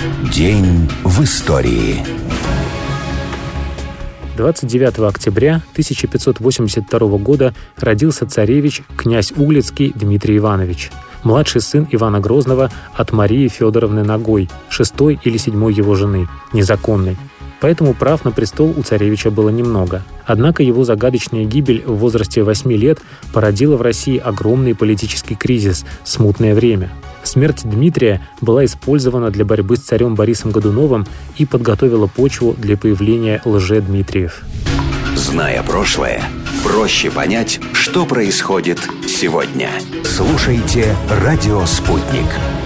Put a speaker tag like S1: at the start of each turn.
S1: День в истории.
S2: 29 октября 1582 года родился царевич, князь Углицкий Дмитрий Иванович, младший сын Ивана Грозного от Марии Федоровны Ногой, шестой или седьмой его жены, незаконной. Поэтому прав на престол у царевича было немного. Однако его загадочная гибель в возрасте 8 лет породила в России огромный политический кризис, смутное время. Смерть Дмитрия была использована для борьбы с царем Борисом Годуновым и подготовила почву для появления лже-Дмитриев.
S1: Зная прошлое, проще понять, что происходит сегодня. Слушайте «Радио Спутник».